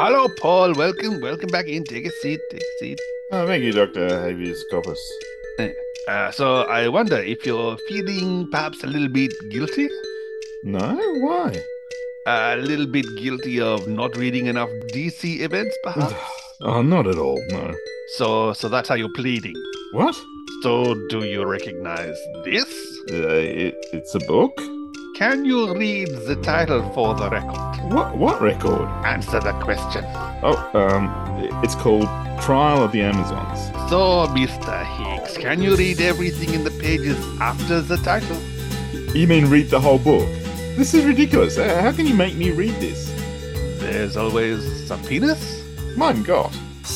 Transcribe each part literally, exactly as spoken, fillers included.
Hello, Paul. Welcome, welcome back in. Take a seat. Take a seat. Oh, thank you, Doctor Habeas Corpus. Uh, so I wonder if you're feeling perhaps a little bit guilty, No, why? a little bit guilty of not reading enough D C events, perhaps. Oh, not at all, no. So, so that's how you're pleading. What? So, do you recognize this? Uh, it, it's a book? Can you read the title for the record? What What record? Answer the question. Oh, um, it's called Trial of the Amazons. So, Mister Higgs, can you read everything in the pages after the title? You mean read the whole book? This is ridiculous. Uh, how can you make me read this? There's always a penis. Mein Gott.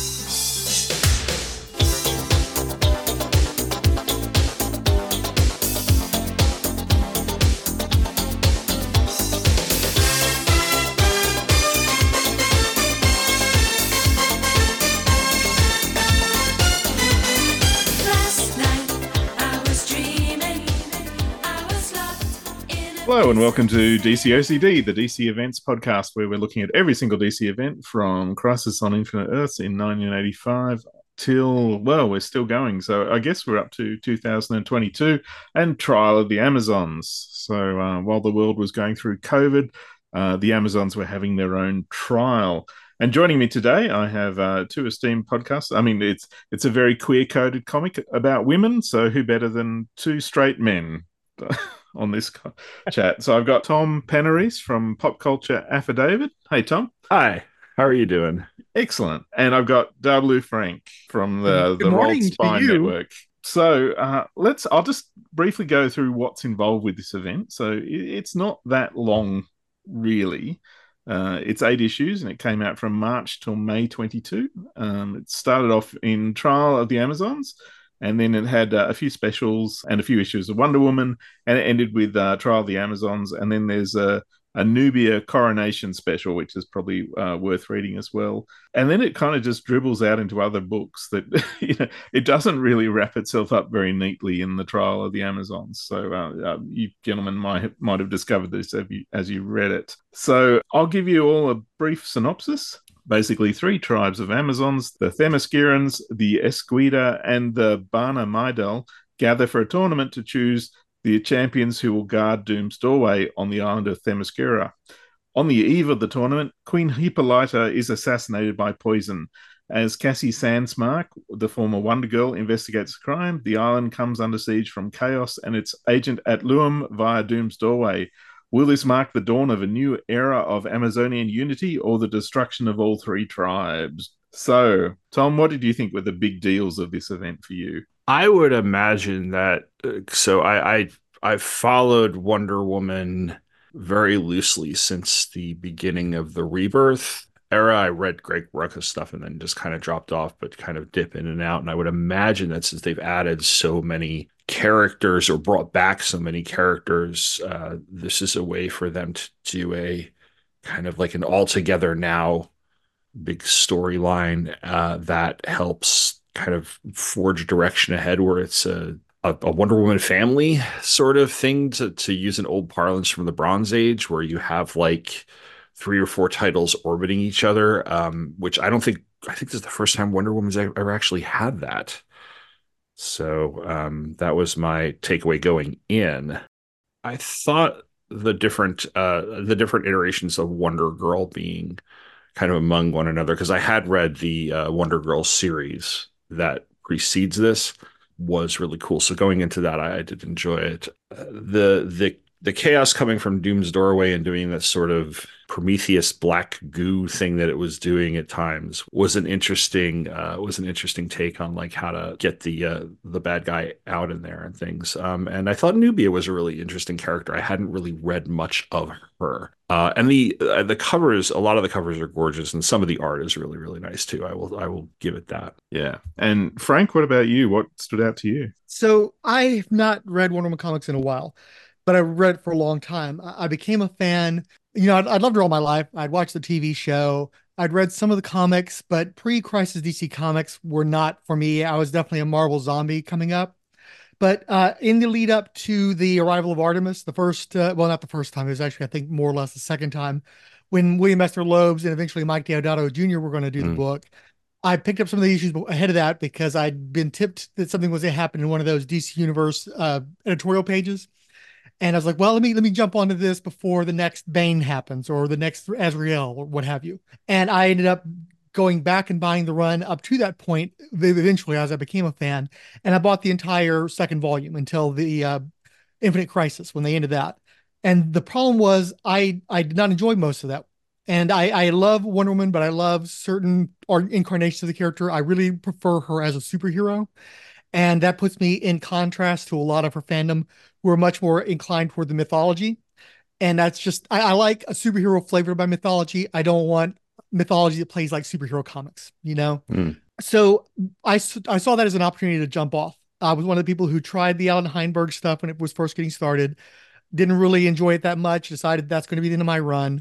Hello and welcome to D C O C D, the D C Events podcast, where we're looking at every single D C event from Crisis on Infinite Earths in nineteen eighty-five till, well, we're still going. So I guess we're up to two thousand twenty-two and Trial of the Amazons. So uh, while the world was going through COVID, uh, the Amazons were having their own trial. And joining me today, I have uh, two esteemed podcasts. I mean, it's it's a very queer-coded comic about women, so who better than two straight men on this chat. So I've got Tom Penneries from Pop Culture Affidavit. Hey, Tom. Hi. How are you doing? Excellent. And I've got W. Frank from the, Good the Rolled morning to Spine you. Network. So uh, let's, I'll just briefly go through what's involved with this event. So it, it's not that long, really. Uh, it's eight issues and it came out from March till May twenty-two. Um, it started off in Trial of the Amazons, and then it had uh, a few specials and a few issues of Wonder Woman, and it ended with uh, Trial of the Amazons. And then there's a, a Nubia coronation special, which is probably uh, worth reading as well. And then it kind of just dribbles out into other books that, you know, it doesn't really wrap itself up very neatly in the Trial of the Amazons. So uh, uh, you gentlemen might, might have discovered this as you, as you read it. So I'll give you all a brief synopsis. Basically, three tribes of Amazons, the Themyscirans, the Esquida, and the Bana Maidel, gather for a tournament to choose the champions who will guard Doom's doorway on the island of Themyscira. On the eve of the tournament, Queen Hippolyta is assassinated by poison. As Cassie Sandsmark, the former Wonder Girl, investigates the crime, the island comes under siege from Chaos and its agent at Luum via Doom's doorway. Will this mark the dawn of a new era of Amazonian unity or the destruction of all three tribes? So, Tom, what did you think were the big deals of this event for you? I would imagine that. Uh, so I, I I've followed Wonder Woman very loosely since the beginning of the Rebirth era. I read Greg Rucka's stuff and then just kind of dropped off, but kind of dip in and out. And I would imagine that since they've added so many characters or brought back so many characters, uh, this is a way for them to do a kind of like an all together now big storyline uh, that helps kind of forge direction ahead, where it's a, a, a Wonder Woman family sort of thing, to, to use an old parlance from the Bronze Age, where you have like three or four titles orbiting each other, um, which I don't think, I think this is the first time Wonder Woman's ever actually had that. So um, that was my takeaway going in. I thought the different uh, the different iterations of Wonder Girl being kind of among one another, because I had read the uh, Wonder Girl series that precedes this, was really cool. So going into that, I, I did enjoy it. Uh, the the the chaos coming from Doom's doorway and doing that sort of Prometheus black goo thing that it was doing at times was an interesting uh, was an interesting take on like how to get the uh, the bad guy out in there and things. Um, and I thought Nubia was a really interesting character. I hadn't really read much of her. Uh, and the uh, the covers, a lot of the covers are gorgeous, and some of the art is really really nice too. I will I will give it that. Yeah. And Frank, what about you? What stood out to you? So I've not read Wonder Woman comics in a while, but I read it for a long time. I I became a fan. You know, I'd, I'd loved her all my life. I'd watched the T V show. I'd read some of the comics, but pre-Crisis D C comics were not for me. I was definitely a Marvel zombie coming up. But uh, in the lead up to the arrival of Artemis, the first, uh, well, not the first time, it was actually, I think, more or less the second time, when William Esther Loebs and eventually Mike Deodato Junior were going to do the Mm. book, I picked up some of the issues ahead of that because I'd been tipped that something was going to happen in one of those D C Universe uh, editorial pages. And I was like, well, let me let me jump onto this before the next Bane happens or the next Azrael or what have you. And I ended up going back and buying the run up to that point eventually as I became a fan. And I bought the entire second volume until the uh, Infinite Crisis when they ended that. And the problem was I I did not enjoy most of that. And I, I love Wonder Woman, but I love certain incarnations of the character. I really prefer her as a superhero. And that puts me in contrast to a lot of her fandom who are much more inclined toward the mythology. And that's just, I, I like a superhero flavored by mythology. I don't want mythology that plays like superhero comics, you know? Mm. So I, I saw that as an opportunity to jump off. I was one of the people who tried the Alan Heinberg stuff when it was first getting started. Didn't really enjoy it that much. Decided that's going to be the end of my run.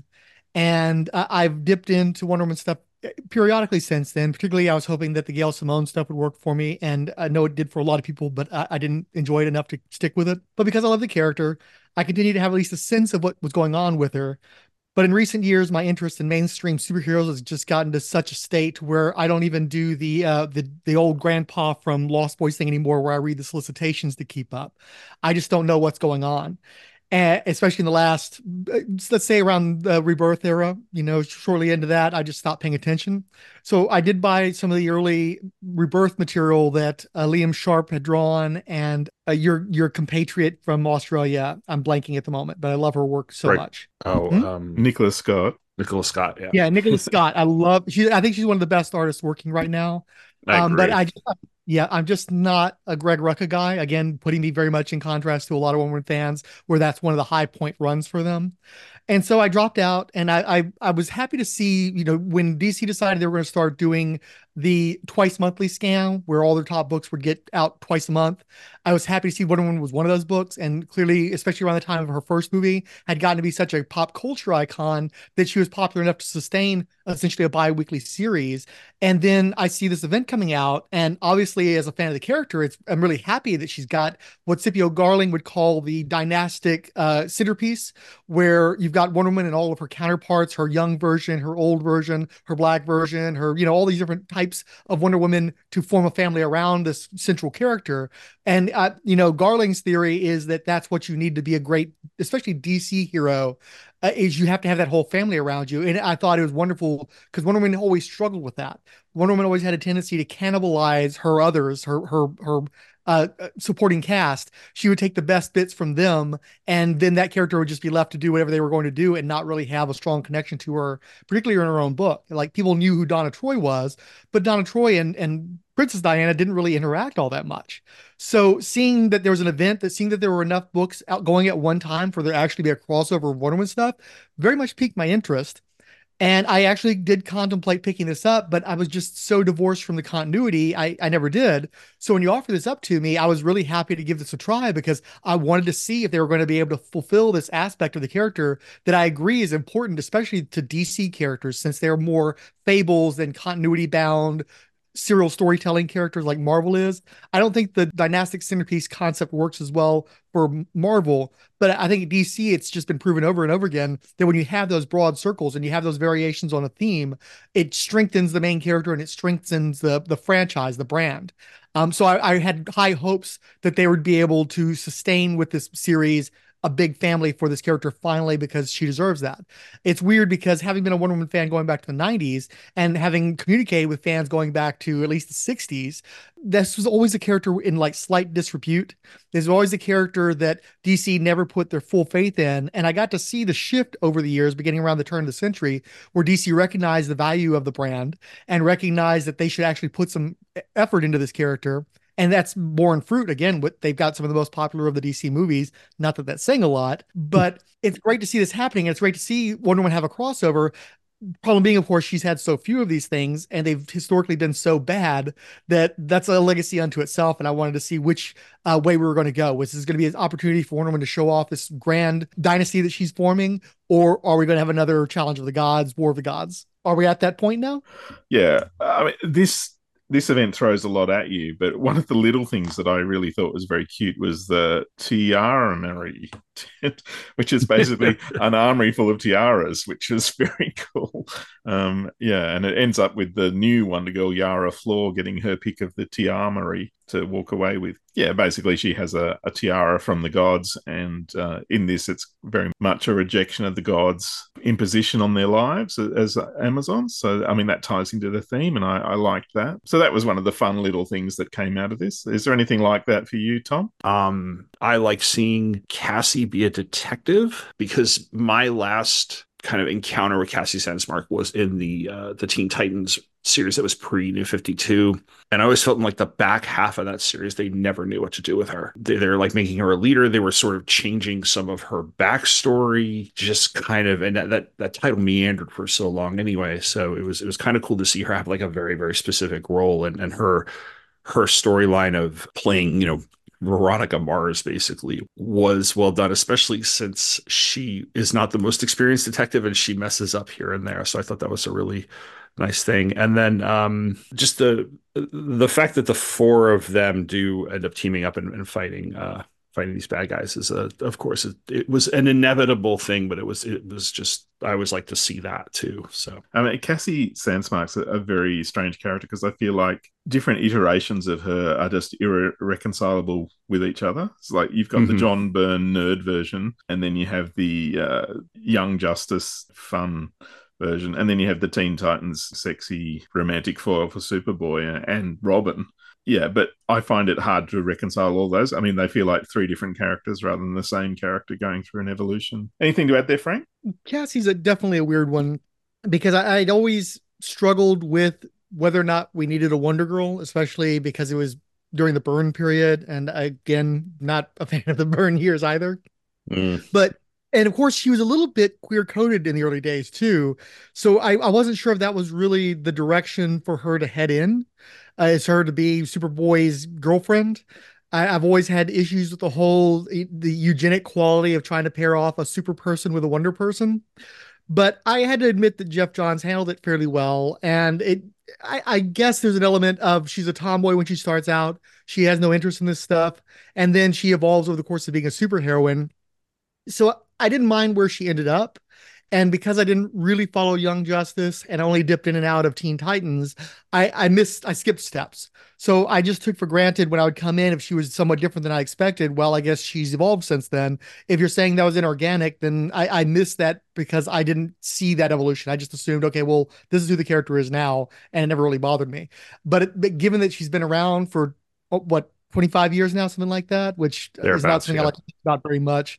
And uh, I've dipped into Wonder Woman stuff periodically since then. Particularly, I was hoping that the Gail Simone stuff would work for me, and I know it did for a lot of people, but I, I didn't enjoy it enough to stick with it. But because I love the character, I continue to have at least a sense of what was going on with her. But in recent years, my interest in mainstream superheroes has just gotten to such a state where I don't even do the uh, the the old grandpa from Lost Boys thing anymore, where I read the solicitations to keep up. I just don't know what's going on. And especially in the last, let's say around the Rebirth era, you know, shortly into that, I just stopped paying attention. So I did buy some of the early Rebirth material that uh, Liam Sharp had drawn, and uh, your your compatriot from Australia. I'm blanking at the moment, but I love her work so Right. much. Oh, Hmm? um, Nicholas Scott. Nicholas Scott. Yeah. Yeah, Nicholas Scott. I love. She. I think she's one of the best artists working right now. I Um, but agree. I, just, yeah, I'm just not a Greg Rucka guy. Again, putting me very much in contrast to a lot of Wonder Woman fans, where that's one of the high point runs for them. And so I dropped out, and I, I I was happy to see, you know, when D C decided they were going to start doing the twice monthly scan, where all their top books would get out twice a month. I was happy to see Wonder Woman was one of those books, and clearly, especially around the time of her first movie, had gotten to be such a pop culture icon that she was popular enough to sustain essentially a bi-weekly series. And then I see this event coming out, and obviously, as a fan of the character, it's I'm really happy that she's got what Scipio Garling would call the dynastic uh, centerpiece, where you've got Wonder Woman and all of her counterparts, her young version, her old version, her black version, her, you know, all these different types of Wonder Woman to form a family around this central character. And, uh, you know, Garling's theory is that that's what you need to be a great, especially D C hero, uh, is you have to have that whole family around you. And I thought it was wonderful because Wonder Woman always struggled with that. Wonder Woman always had a tendency to cannibalize her others, her, her, her, uh, supporting cast. She would take the best bits from them, and then that character would just be left to do whatever they were going to do and not really have a strong connection to her, particularly in her own book. Like, people knew who Donna Troy was, but Donna Troy and, and Princess Diana didn't really interact all that much. So seeing that there was an event, that seeing that there were enough books out going at one time for there actually to be a crossover of Wonder Woman stuff, very much piqued my interest. And I actually did contemplate picking this up, but I was just so divorced from the continuity, I, I never did. So when you offer this up to me, I was really happy to give this a try because I wanted to see if they were going to be able to fulfill this aspect of the character that I agree is important, especially to D C characters, since they're more fables than continuity bound serial storytelling characters like Marvel is. I don't think the dynastic centerpiece concept works as well for Marvel, but I think at D C it's just been proven over and over again that when you have those broad circles and you have those variations on a theme, it strengthens the main character and it strengthens the the franchise, the brand. Um, so I, I had high hopes that they would be able to sustain with this series a big family for this character finally, because she deserves that. It's weird because having been a Wonder Woman fan going back to the nineties and having communicated with fans going back to at least the sixties, this was always a character in like slight disrepute. There's always a character that D C never put their full faith in. And I got to see the shift over the years, beginning around the turn of the century, where D C recognized the value of the brand and recognized that they should actually put some effort into this character. And that's borne fruit again. What they've got some of the most popular of the D C movies. Not that that's saying a lot, but it's great to see this happening. And it's great to see Wonder Woman have a crossover. Problem being, of course, she's had so few of these things, and they've historically been so bad that that's a legacy unto itself. And I wanted to see which uh, way we were going to go. Was this going to be an opportunity for Wonder Woman to show off this grand dynasty that she's forming, or are we going to have another Challenge of the Gods, War of the Gods? Are we at that point now? Yeah, I mean, this this event throws a lot at you, but one of the little things that I really thought was very cute was the tiaramiry, which is basically an armory full of tiaras, which is very cool. Um, yeah, and it ends up with the new Wonder Girl, Yara Flor, getting her pick of the tiaramiry to walk away with. Yeah, basically she has a, a tiara from the gods, and uh, in this it's very much a rejection of the gods' imposition on their lives as Amazons. So, I mean, that ties into the theme, and I, I liked that. So that was one of the fun little things that came out of this. Is there anything like that for you, Tom? Um, I like seeing Cassie be a detective, because my last kind of encounter with Cassie Sandsmark was in the uh, the Teen Titans series that was pre New fifty-two, and I always felt in like the back half of that series they never knew what to do with her. They, they're like making her a leader. They were sort of changing some of her backstory, just kind of, and that that, that title meandered for so long anyway. So it was it was kind of cool to see her have like a very very specific role, and and her her storyline of playing, you know, Veronica Mars basically was well done, especially since she is not the most experienced detective and she messes up here and there. So I thought that was a really nice thing. And then um, just the the fact that the four of them do end up teaming up and, and fighting uh, fighting these bad guys is a, of course it, it was an inevitable thing, but it was it was just, I always like to see that too. So I mean, Cassie Sandsmark's a, a very strange character, because I feel like different iterations of her are just irreconcilable with each other. It's like you've got mm-hmm. the John Byrne nerd version, and then you have the uh, Young Justice fun version, and then you have the Teen Titans sexy romantic foil for Superboy and Robin. Yeah, but I find it hard to reconcile all those. I mean, they feel like three different characters rather than the same character going through an evolution. Anything to add there, Frank? Cassie's a, definitely a weird one, because I, I'd always struggled with whether or not we needed a Wonder Girl, especially because it was during the Byrne period. And again, not a fan of the Byrne years either. Mm. But And of course, she was a little bit queer coded in the early days too. So I, I wasn't sure if that was really the direction for her to head in, uh, is her to be Superboy's girlfriend. I, I've always had issues with the whole, the eugenic quality of trying to pair off a super person with a wonder person. But I had to admit that Geoff Johns handled it fairly well. And it, I, I guess there's an element of she's a tomboy when she starts out. She has no interest in this stuff. And then she evolves over the course of being a superheroine. So I didn't mind where she ended up. And because I didn't really follow Young Justice and only dipped in and out of Teen Titans, I, I missed, I skipped steps. So I just took for granted when I would come in, if she was somewhat different than I expected, well, I guess she's evolved since then. If you're saying that was inorganic, then I, I missed that because I didn't see that evolution. I just assumed, okay, well, this is who the character is now. And it never really bothered me. But, it, but given that she's been around for, what, twenty-five years now, something like that, which is not something yeah. I like to think about very much.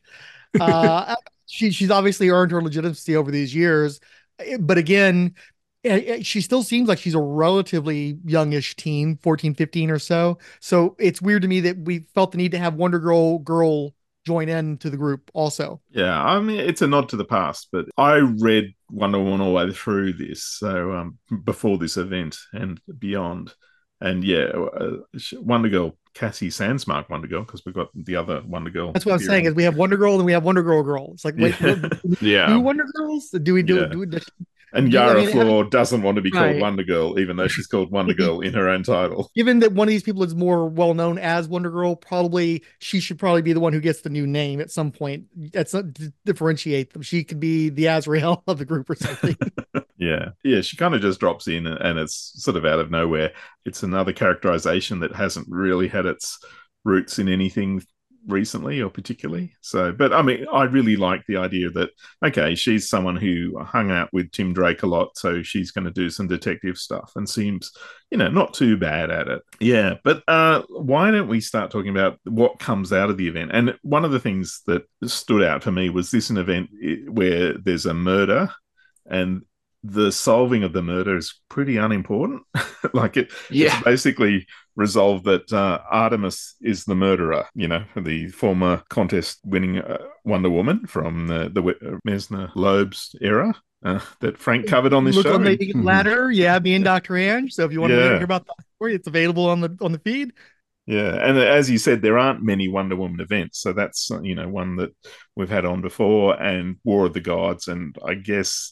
Uh, she she's obviously earned her legitimacy over these years, but again, she still seems like she's a relatively youngish teen, fourteen, fifteen or so. So it's weird to me that we felt the need to have Wonder Girl girl join in to the group also. Yeah, I mean, it's a nod to the past, but I read Wonder Woman all the way through this, so um, before this event and beyond. And yeah, uh, Wonder Girl, Cassie Sandsmark Wonder Girl, because we've got the other Wonder Girl. That's what I'm saying, is we have Wonder Girl and we have Wonder Girl Girl. It's like, wait, yeah. do we yeah. do Wonder Girls? Do we do yeah. it? Do we, do, and Yara I mean, Flor doesn't want to be right. called Wonder Girl, even though she's called Wonder Girl in her own title. Given that one of these people is more well known as Wonder Girl, probably she should probably be the one who gets the new name at some point. That's not to differentiate them. She could be the Azrael of the group or something. Yeah. Yeah, she kind of just drops in and it's sort of out of nowhere. It's another characterization that hasn't really had its roots in anything recently or particularly. So, but I mean, I really like the idea that, okay, she's someone who hung out with Tim Drake a lot, so she's going to do some detective stuff and seems, you know, not too bad at it. Yeah, but uh, why don't we start talking about what comes out of the event? And one of the things that stood out for me was this an event where there's a murder and the solving of the murder is pretty unimportant. like it, yeah. It's basically resolved that uh, Artemis is the murderer, you know, the former contest winning uh, Wonder Woman from the, the Mesner Loebs era uh, that Frank covered on this Look show. Look on the ladder. Yeah, me and Doctor Ange. So if you want yeah. to hear about that story, it's available on the on the feed. Yeah, and as you said, there aren't many Wonder Woman events, so that's, you know, one that we've had on before, and War of the Gods, and I guess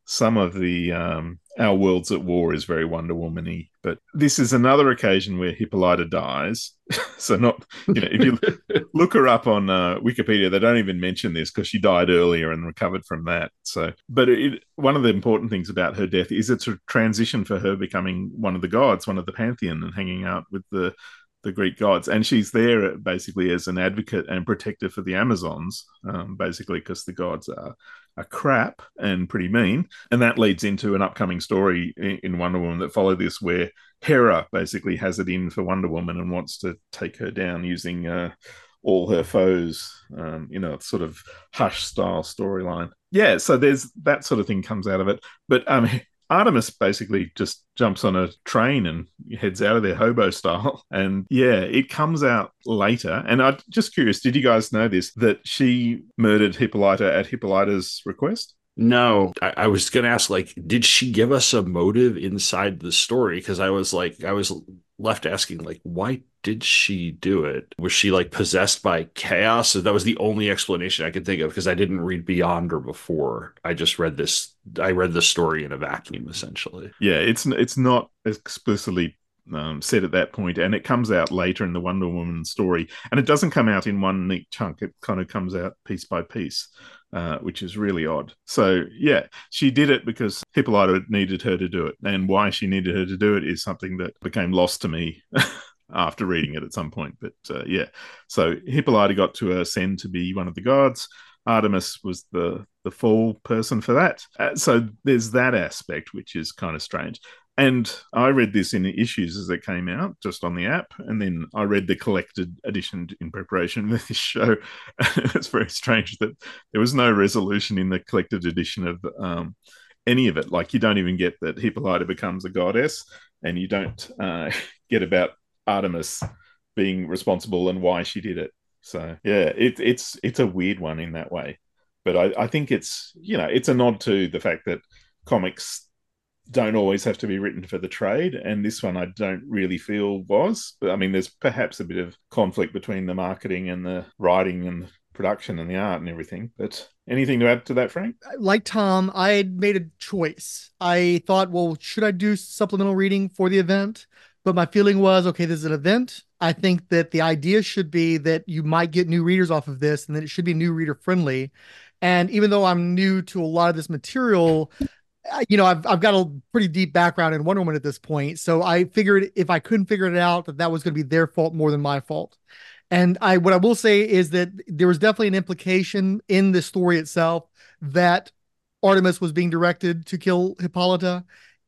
some of the um, Our Worlds at War is very Wonder Woman-y, but this is another occasion where Hippolyta dies. So not, you know, if you look her up on uh, Wikipedia, they don't even mention this because she died earlier and recovered from that. So, but it, one of the important things about her death is it's a transition for her becoming one of the gods, one of the pantheon, and hanging out with the the Greek gods. And she's there basically as an advocate and protector for the Amazons, um, basically because the gods are, are crap and pretty mean. And that leads into an upcoming story in, in Wonder Woman that follow this, where Hera basically has it in for Wonder Woman and wants to take her down using uh, all her foes, um, you know, sort of Hush style storyline. Yeah, so there's that sort of thing comes out of it. But um, Artemis basically just jumps on a train and heads out of there hobo style. And yeah, it comes out later. And I'm just curious, did you guys know this, that she murdered Hippolyta at Hippolyta's request? No, I, I was going to ask, like, did she give us a motive inside the story? Because I was like, I was left asking, like, why did she do it? Was she like possessed by chaos? So that was the only explanation I could think of, because I didn't read beyond her before. I just read this. I read the story in a vacuum, essentially. Yeah, it's it's not explicitly um, said at that point, and it comes out later in the Wonder Woman story, and it doesn't come out in one neat chunk. It kind of comes out piece by piece. Uh, which is really odd. So, yeah, she did it because Hippolyta needed her to do it. And why she needed her to do it is something that became lost to me after reading it at some point. But, uh, yeah, so Hippolyta got to ascend to be one of the gods. Artemis was the, the fall person for that. Uh, so there's that aspect, which is kind of strange. And I read this in issues as it came out, just on the app. And then I read the collected edition in preparation for this show. It's very strange that there was no resolution in the collected edition of um, any of it. Like, you don't even get that Hippolyta becomes a goddess, and you don't uh, get about Artemis being responsible and why she did it. So, yeah, it, it's it's a weird one in that way. But I, I think it's, you know, it's a nod to the fact that comics don't always have to be written for the trade, and this one I don't really feel was. But I mean, there's perhaps a bit of conflict between the marketing and the writing and production and the art and everything. But anything to add to that, Frank? Like Tom, I had made a choice. I thought, well, should I do supplemental reading for the event? But my feeling was, okay, this is an event. I think that the idea should be that you might get new readers off of this, and that it should be new reader friendly. And even though I'm new to a lot of this material, you know, I've I've got a pretty deep background in Wonder Woman at this point, so I figured if I couldn't figure it out, that that was going to be their fault more than my fault. And I, what I will say is that there was definitely an implication in the story itself that Artemis was being directed to kill Hippolyta,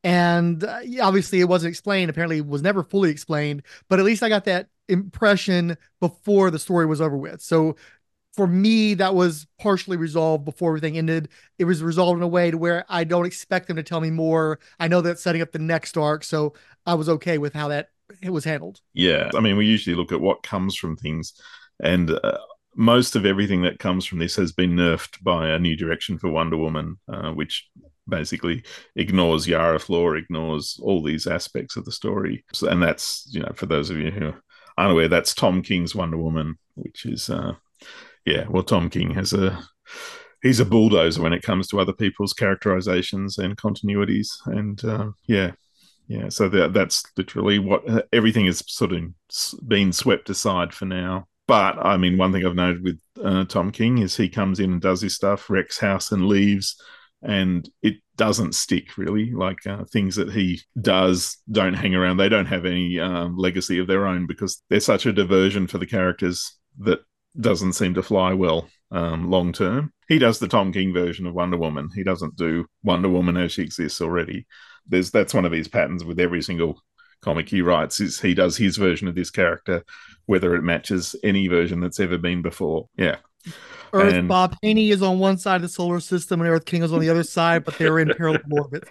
and uh, obviously it wasn't explained. Apparently, it was never fully explained, but at least I got that impression before the story was over with. So, for me, that was partially resolved before everything ended. It was resolved in a way to where I don't expect them to tell me more. I know that's setting up the next arc, so I was okay with how that it was handled. Yeah, I mean, we usually look at what comes from things, and uh, most of everything that comes from this has been nerfed by a new direction for Wonder Woman, uh, which basically ignores Yara Flor, ignores all these aspects of the story. So, and that's, you know, for those of you who aren't aware, that's Tom King's Wonder Woman, which is... Uh, Yeah, well, Tom King has a he's a bulldozer when it comes to other people's characterizations and continuities, and uh, yeah, yeah. So that that's literally what uh, everything is sort of been swept aside for now. But I mean, one thing I've noted with uh, Tom King is he comes in and does his stuff, wrecks house, and leaves, and it doesn't stick really. Like uh, things that he does don't hang around. They don't have any um, legacy of their own because they're such a diversion for the characters that doesn't seem to fly well um, long term. He does the Tom King version of Wonder Woman. He doesn't do Wonder Woman as she exists already. There's that's one of his patterns with every single comic he writes. Is he does his version of this character, whether it matches any version that's ever been before. Yeah. Earth and... Bob Haney is on one side of the solar system, and Earth King is on the other side, but they're in parallel orbits.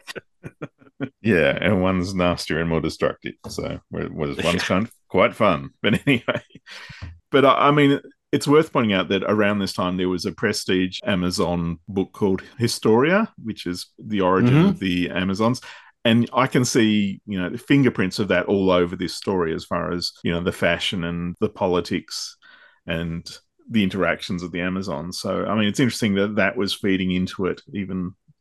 Yeah, and one's nastier and more destructive. So one's kind of quite fun. But anyway, but I, I mean. It's worth pointing out that around this time there was a prestige Amazon book called Historia, which is the origin mm-hmm. of the Amazons. And I can see, you know, the fingerprints of that all over this story as far as, you know, the fashion and the politics and the interactions of the Amazons. So, I mean, it's interesting that that was feeding into it even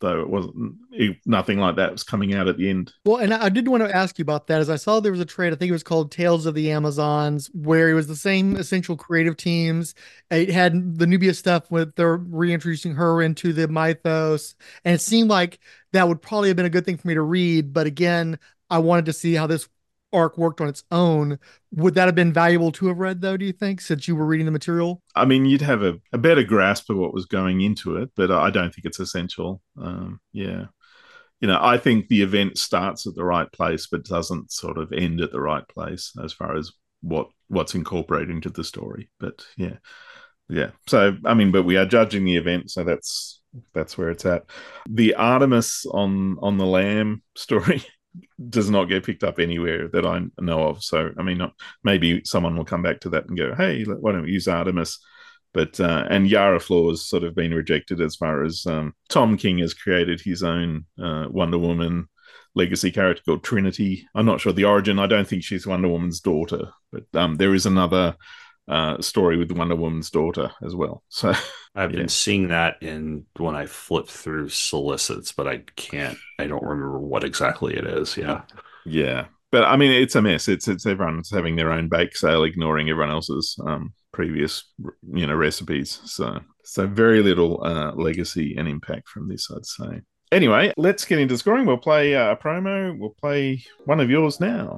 though it wasn't it, nothing like that was coming out at the end. Well, and I did want to ask you about that as I saw there was a trade, I think it was called Tales of the Amazons, where it was the same essential creative teams. It had the Nubia stuff with they're reintroducing her into the mythos. And it seemed like that would probably have been a good thing for me to read. But again, I wanted to see how this arc worked on its own. Would that have been valuable to have read, though, do you think, since you were reading the material? I mean, you'd have a, a better grasp of what was going into it, but I don't think it's essential. Um, yeah. You know, I think the event starts at the right place, but doesn't sort of end at the right place as far as what what's incorporated into the story. But yeah, yeah. So I mean, but we are judging the event, so that's that's where it's at. The Artemis on on the Lamb story does not get picked up anywhere that I know of. So I mean, not, maybe someone will come back to that and go, "Hey, why don't we use Artemis?" But uh, and Yara Flor has sort of been rejected as far as um, Tom King has created his own uh, Wonder Woman legacy character called Trinity. I'm not sure the origin. I don't think she's Wonder Woman's daughter, but um, there is another uh, story with Wonder Woman's daughter as well. So I've yeah. been seeing that in when I flip through solicits, but I can't. I don't remember what exactly it is. Yeah, yeah. But I mean, it's a mess. It's it's everyone's having their own bake sale, ignoring everyone else's um, previous, you know, recipes. So so very little uh, legacy and impact from this, I'd say. Anyway, let's get into scoring. We'll play uh, a promo. We'll play one of yours now.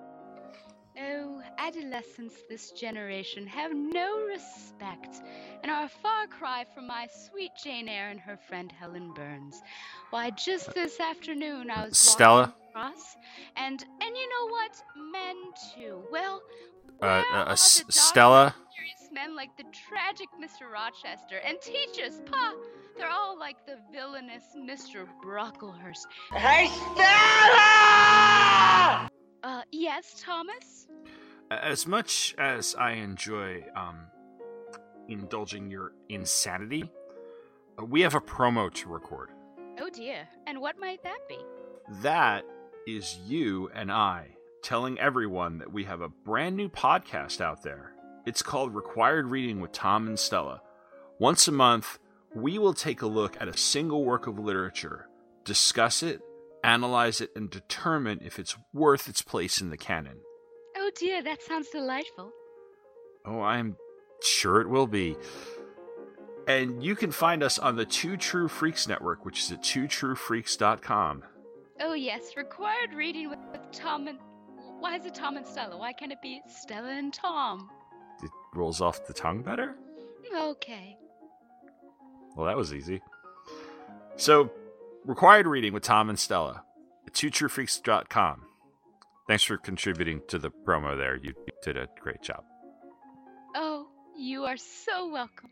Oh, adolescents this generation have no respect and are a far cry from my sweet Jane Eyre and her friend Helen Burns. Why, just this afternoon I was Stella? walking across, and and you know what? Men too. Well, where Uh, uh, are uh, the S- dark, Stella? mysterious men like the tragic Mister Rochester and teachers? Pa, they're all like the villainous Mister Brocklehurst. Hey, Stella! Uh, yes, Thomas? As much as I enjoy um, indulging your insanity, uh, we have a promo to record. Oh dear, and what might that be? That is you and I telling everyone that we have a brand new podcast out there. It's called Required Reading with Tom and Stella. Once a month, we will take a look at a single work of literature, discuss it, analyze it, and determine if it's worth its place in the canon. Oh dear, that sounds delightful. Oh, I'm sure it will be. And you can find us on the Two True Freaks Network, which is at two true freaks dot com. Oh yes, required reading with, with Tom and... Why is it Tom and Stella? Why can't it be Stella and Tom? It rolls off the tongue better? Okay. Well, that was easy. So, required reading with Tom and Stella at two true freaks dot com. Thanks for contributing to the promo there. You did a great job. Oh, you are so welcome.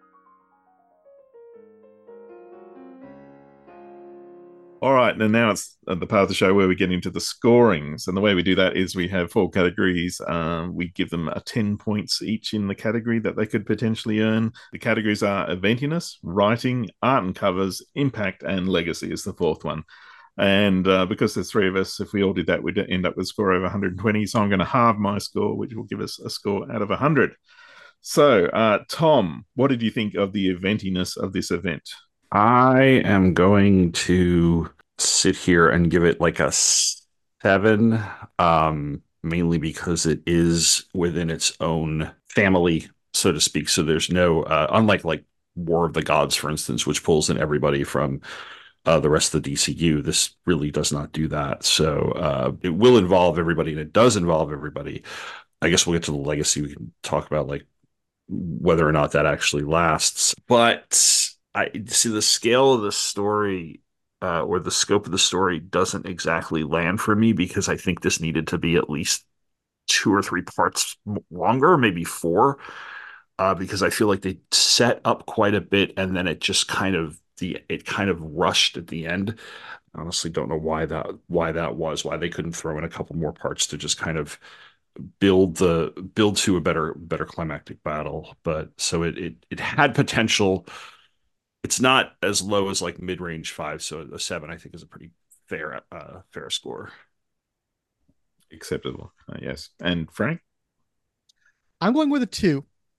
All right, and now it's the part of the show where we get into the scorings. And the way we do that is we have four categories. Um, we give them a ten points each in the category that they could potentially earn. The categories are eventiness, writing, art and covers, impact, and legacy is the fourth one. And uh, because there's three of us, if we all did that, we'd end up with a score over one hundred twenty. So I'm going to halve my score, which will give us a score out of one hundred. So, uh, Tom, what did you think of the eventiness of this event? I am going to sit here and give it like a seven, um, mainly because it is within its own family, so to speak. So there's no, uh, unlike like War of the Gods, for instance, which pulls in everybody from uh, the rest of the D C U. This really does not do that. So uh, it will involve everybody, and it does involve everybody. I guess we'll get to the legacy. We can talk about like whether or not that actually lasts. But I see the scale of the story uh, or the scope of the story doesn't exactly land for me, because I think this needed to be at least two or three parts longer, maybe four, uh, because I feel like they set up quite a bit and then it just kind of the it kind of rushed at the end. I honestly don't know why that why that was, why they couldn't throw in a couple more parts to just kind of build the build to a better better climactic battle. But so it it, it had potential. It's not as low as like mid-range five, so a seven I think is a pretty fair uh, fair score. Acceptable, uh, yes. And Frank? I'm going with a two.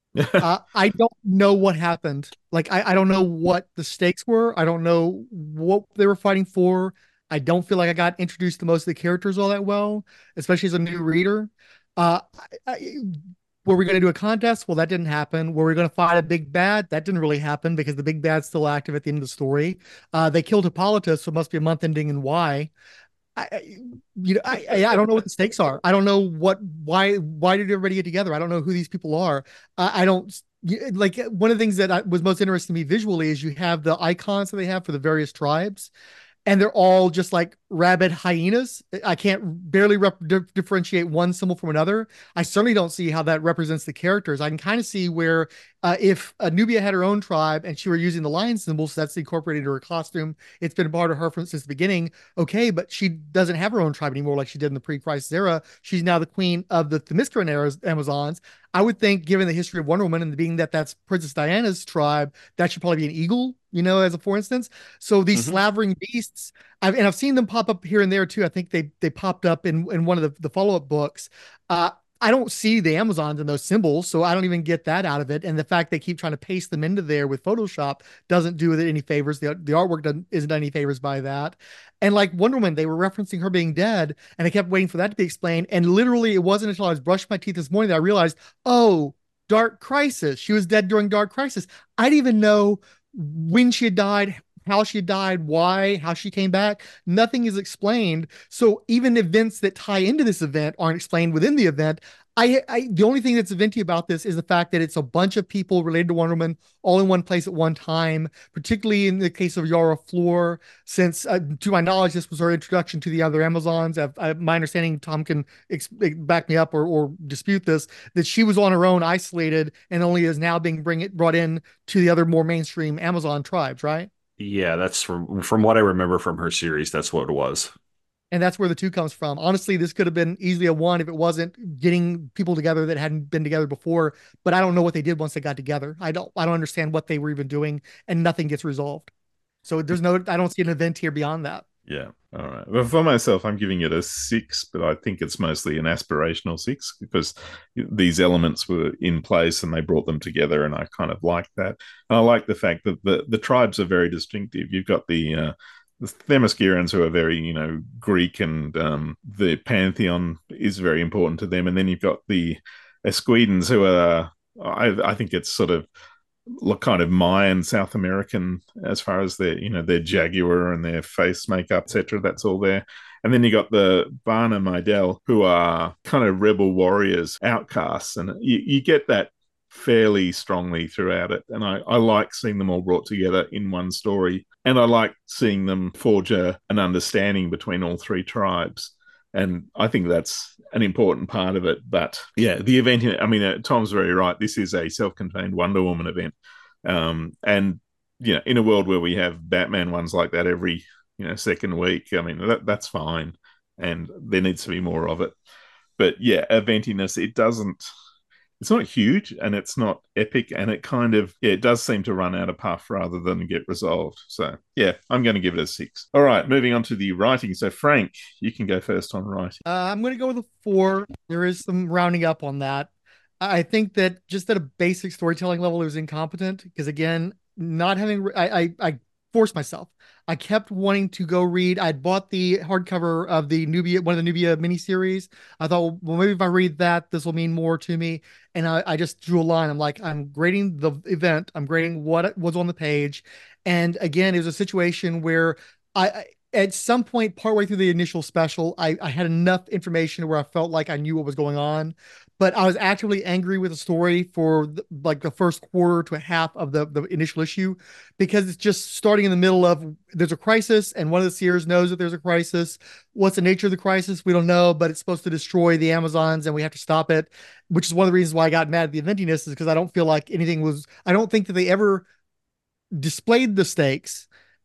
Uh, I don't know what happened. Like, I, I don't know what the stakes were. I don't know what they were fighting for. I don't feel like I got introduced to most of the characters all that well, especially as a new reader. Uh, I, I, were we going to do a contest? Well, that didn't happen. Were we going to fight a big bad? That didn't really happen because the big bad's still active at the end of the story. Uh, they killed Hippolytus, so it must be a month ending in Y. I, I- you know, I, I I don't know what the stakes are. I don't know what why why did everybody get together? I don't know who these people are. I, I don't like one of the things that I, was most interesting to me visually is you have the icons that they have for the various tribes, and they're all just like rabid hyenas. I can't barely rep- di- differentiate one symbol from another. I certainly don't see how that represents the characters. I can kind of see where uh, if Anubia had her own tribe and she were using the lion symbols, that's incorporated into her costume. It's been a part of her from since the beginning. Okay, but she doesn't have her own tribe anymore like she did in the pre-crisis era. She's now the queen of the Themyscira era Amazons. I would think, given the history of Wonder Woman and being that that's Princess Diana's tribe, that should probably be an eagle, you know, as a for instance. So these Mhm. slavering beasts, I've, and I've seen them pop up here and there too. I think they they popped up in in one of the, the follow-up books. Uh, I don't see the Amazons in those symbols, so I don't even get that out of it. And the fact they keep trying to paste them into there with Photoshop doesn't do it any favors. The, the artwork doesn't isn't done any favors by that. And like Wonder Woman, they were referencing her being dead, and I kept waiting for that to be explained. And literally, it wasn't until I was brushing my teeth this morning that I realized, oh, Dark Crisis. She was dead during Dark Crisis. I didn't even know when she had died, how she died, why, how she came back. Nothing is explained. So even events that tie into this event aren't explained within the event. I, I the only thing that's eventy about this is the fact that it's a bunch of people related to Wonder Woman all in one place at one time, particularly in the case of Yara Flor, since uh, to my knowledge, this was her introduction to the other Amazons. I've, I, my understanding, Tom can ex- back me up or, or dispute this, that she was on her own, isolated, and only is now being bring it, brought in to the other more mainstream Amazon tribes, right? Yeah, that's from from what I remember from her series. That's what it was. And that's where the two comes from. Honestly, this could have been easily a one if it wasn't getting people together that hadn't been together before. But I don't know what they did once they got together. I don't I don't understand what they were even doing, and nothing gets resolved. So there's no I don't see an event here beyond that. Yeah. All right. Well, for myself, I'm giving it a six, but I think it's mostly an aspirational six because these elements were in place and they brought them together, and I kind of like that. And I like the fact that the the tribes are very distinctive. You've got the uh, the Themyscirans who are very, you know, Greek, and um, the pantheon is very important to them. And then you've got the Esquidans who are, I, I think it's sort of look kind of Mayan South American as far as their, you know, their jaguar and their face makeup, et cetera. That's all there. And then you got the Bana Maidel, who are kind of rebel warriors, outcasts, and you, you get that fairly strongly throughout it. And I, I like seeing them all brought together in one story. And I like seeing them forge a, an understanding between all three tribes. And I think that's an important part of it. But yeah, the event, I mean, uh, Tom's very right. This is a self contained Wonder Woman event. Um, and, you know, in a world where we have Batman ones like that every, you know, second week, I mean, that, that's fine. And there needs to be more of it. But yeah, eventiness, it doesn't, it's not huge and it's not epic, and it kind of, yeah, it does seem to run out of puff rather than get resolved. So yeah, I'm going to give it a six. All right, moving on to the writing. So Frank, you can go first on writing. Uh, I'm going to go with a four. There is some rounding up on that. I think that just at a basic storytelling level, it was incompetent because, again, not having, I, I, I forced myself. I kept wanting to go read. I'd bought the hardcover of the Nubia, one of the Nubia miniseries. I thought, well, maybe if I read that, this will mean more to me. And I, I just drew a line. I'm like, I'm grading the event. I'm grading what was on the page. And again, it was a situation where I, at some point, partway through the initial special, I, I had enough information where I felt like I knew what was going on, but I was actively angry with the story for the, like the first quarter to a half of the, the initial issue, because it's just starting in the middle of there's a crisis and one of the seers knows that there's a crisis. What's the nature of the crisis? We don't know, but it's supposed to destroy the Amazons and we have to stop it, which is one of the reasons why I got mad at the eventiness, is because I don't feel like anything was, I don't think that they ever displayed the stakes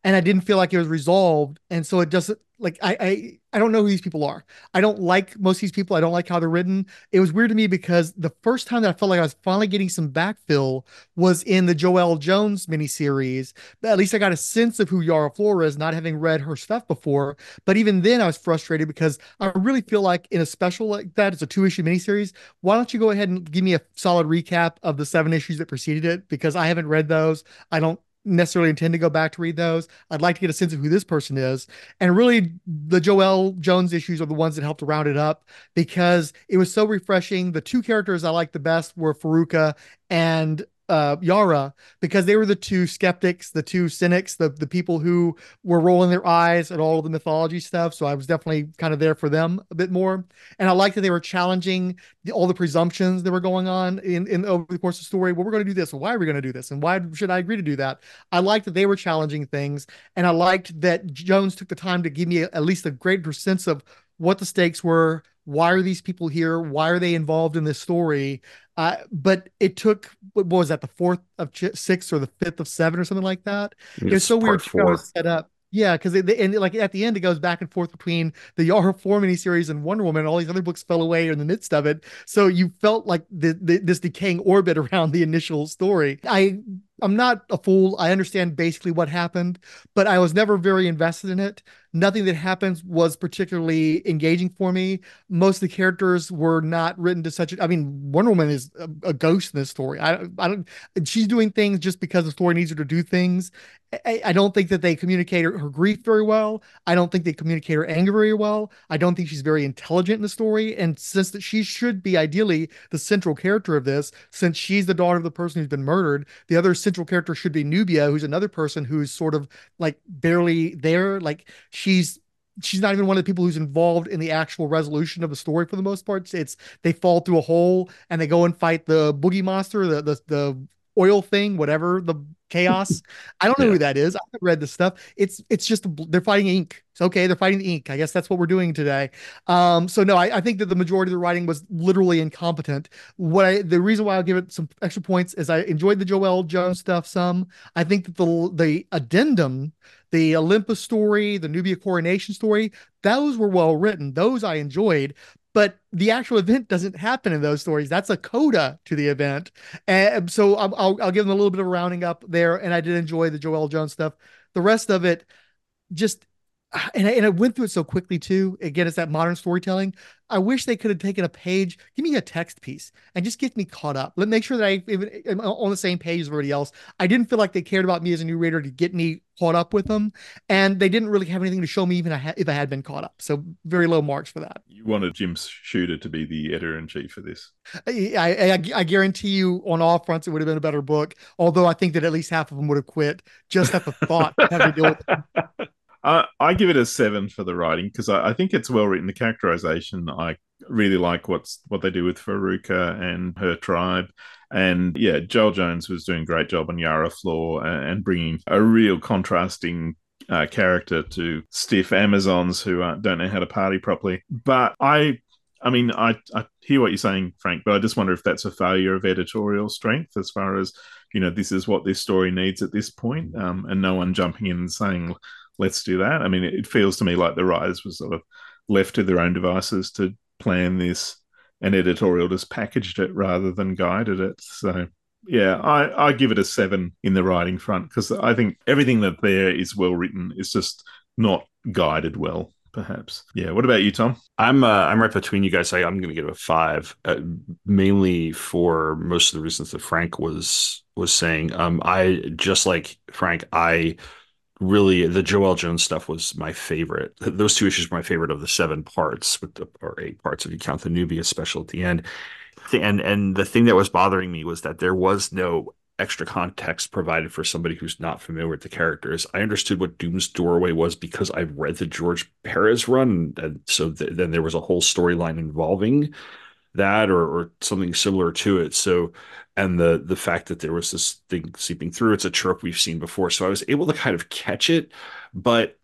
and I didn't feel like it was resolved. And so it doesn't like I I I don't know who these people are. I don't like most of these people. I don't like how they're written. It was weird to me because the first time that I felt like I was finally getting some backfill was in the Joelle Jones miniseries. But at least I got a sense of who Yara Flora is, not having read her stuff before. But even then, I was frustrated because I really feel like in a special like that, it's a two issue miniseries. Why don't you go ahead and give me a solid recap of the seven issues that preceded it? Because I haven't read those. I don't necessarily intend to go back to read those. I'd like to get a sense of who this person is. And really, the Joelle Jones issues are the ones that helped to round it up because it was so refreshing. The two characters I liked the best were Faruka and uh, Yara, because they were the two skeptics, the two cynics, the, the people who were rolling their eyes at all of the mythology stuff. So I was definitely kind of there for them a bit more. And I liked that they were challenging the, all the presumptions that were going on in, in over the course of the story. Well, we're going to do this. Well, why are we going to do this? And why should I agree to do that? I liked that they were challenging things. And I liked that Jones took the time to give me a, at least a greater sense of what the stakes were. Why are these people here? Why are they involved in this story? Uh, but it took, what was that, the fourth of six or the fifth of seven or something like that? It's, it's so weird how it was set up. Yeah, because and like at the end, it goes back and forth between the Yara Flor miniseries and Wonder Woman. And all these other books fell away in the midst of it, so you felt like the, the, this decaying orbit around the initial story. I I'm not a fool. I understand basically what happened, but I was never very invested in it. Nothing that happens was particularly engaging for me. Most of the characters were not written to such a, I mean, Wonder Woman is a, a ghost in this story. I, I don't, she's doing things just because the story needs her to do things. I, I don't think that they communicate her, her grief very well. I don't think they communicate her anger very well. I don't think she's very intelligent in the story. And since that she should be ideally the central character of this, since she's the daughter of the person who's been murdered, the other central character should be Nubia, who's another person who's sort of like barely there. Like she's she's not even one of the people who's involved in the actual resolution of the story for the most part. It's they fall through a hole and they go and fight the boogie monster, the the, the oil thing, whatever, the chaos. I don't know yeah. who that is. I haven't read this stuff. It's it's just they're fighting ink. It's okay. They're fighting the ink. I guess that's what we're doing today. Um, so no, I, I think that the majority of the writing was literally incompetent. What I the reason why I'll give it some extra points is I enjoyed the Joelle Jones stuff some. I think that the the addendum, the Olympus story, the Nubia coronation story, those were well written. Those I enjoyed. But the actual event doesn't happen in those stories. That's a coda to the event. And so I'll, I'll, I'll give them a little bit of a rounding up there. And I did enjoy the Joelle Jones stuff. The rest of it just, and I, and I went through it so quickly too. Again, it's that modern storytelling. I wish they could have taken a page, give me a text piece and just get me caught up. Let make sure that I am on the same page as everybody else. I didn't feel like they cared about me as a new reader to get me caught up with them. And they didn't really have anything to show me even if I had been caught up. So very low marks for that. You wanted Jim Shooter to be the editor-in-chief for this. I, I, I guarantee you on all fronts, it would have been a better book. Although I think that at least half of them would have quit just at the thought of having to deal with it. Uh, I give it a seven for the writing because I, I think it's well written. The characterization, I really like what's what they do with Faruka and her tribe. And yeah, Joelle Jones was doing a great job on Yara Flor and bringing a real contrasting uh, character to stiff Amazons who uh, don't know how to party properly. But I, I mean, I, I hear what you're saying, Frank, but I just wonder if that's a failure of editorial strength as far as, you know, this is what this story needs at this point, um, and no one jumping in and saying, let's do that. I mean, it feels to me like the writers were sort of left to their own devices to plan this, and editorial just packaged it rather than guided it. So, yeah, I, I give it a seven in the writing front because I think everything that there is well written. It's just not guided well, perhaps. Yeah. What about you, Tom? I'm uh, I'm right between you guys. I, I'm going to give it a five, uh, mainly for most of the reasons that Frank was was saying. Um, I just like Frank. I. Really, the Joelle Jones stuff was my favorite. Those two issues were my favorite of the seven parts, with the, or eight parts if you count the Nubia special at the end. And and the thing that was bothering me was that there was no extra context provided for somebody who's not familiar with the characters. I understood what Doom's Doorway was because I read the George Perez run, and so th- then there was a whole storyline involving that or, or something similar to it. So, and the the fact that there was this thing seeping through, it's a trope we've seen before. So I was able to kind of catch it. But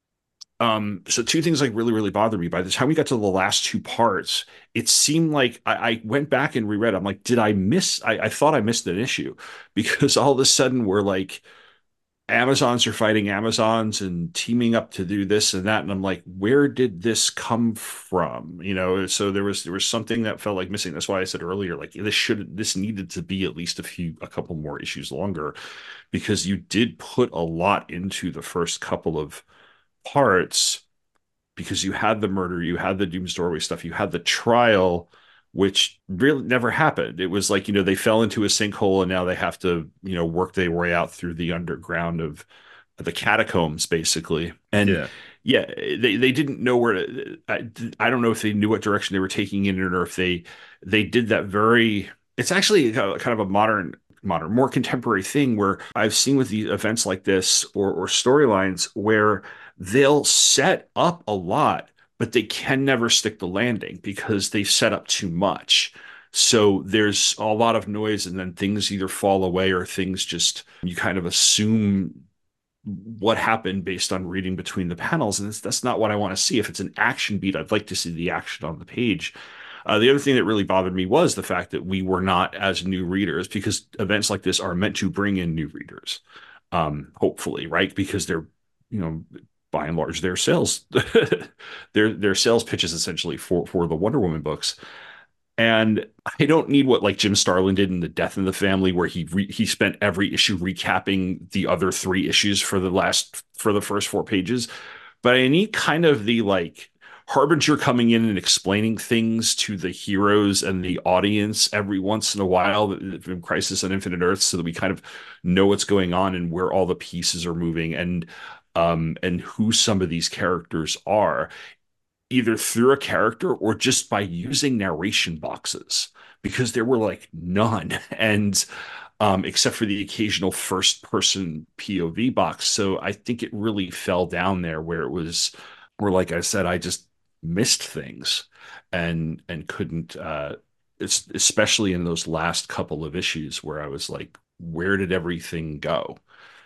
um, so two things like really, really bothered me. By the time we got to the last two parts, it seemed like I, I went back and reread. I'm like, did I miss? I, I thought I missed an issue because all of a sudden we're like, Amazons are fighting Amazons and teaming up to do this and that. And I'm like, where did this come from? You know, so there was there was something that felt like missing. That's why I said earlier, like this should this needed to be at least a few a couple more issues longer, because you did put a lot into the first couple of parts, because you had the murder, you had the Doom's Doorway stuff, you had the trial, which really never happened. It was like, you know, they fell into a sinkhole and now they have to, you know, work their way out through the underground of the catacombs, basically. And Yeah. yeah, they, they didn't know where to, I, I don't know if they knew what direction they were taking in it, or if they, they did that very, it's actually kind of a modern, modern, more contemporary thing where I've seen with the events like this, or, or storylines where they'll set up a lot, but they can never stick the landing because they've set up too much. So there's a lot of noise, and then things either fall away or things just, you kind of assume what happened based on reading between the panels. And that's not what I want to see. If it's an action beat, I'd like to see the action on the page. Uh, the other thing that really bothered me was the fact that we were not as new readers, because events like this are meant to bring in new readers, um, hopefully, right? Because they're, you know, by and large, their sales, their their sales pitches essentially for for the Wonder Woman books. And I don't need what like Jim Starlin did in The Death in the Family, where he re- he spent every issue recapping the other three issues for the last for the first four pages. But I need kind of the like Harbinger coming in and explaining things to the heroes and the audience every once in a while in Crisis on Infinite Earths, so that we kind of know what's going on and where all the pieces are moving, and um, and who some of these characters are, either through a character or just by using narration boxes, because there were like none. And um, except for the occasional first person P O V box. So I think it really fell down there where it was, where, like I said, I just missed things and, and couldn't, uh, it's especially in those last couple of issues where I was like, where did everything go?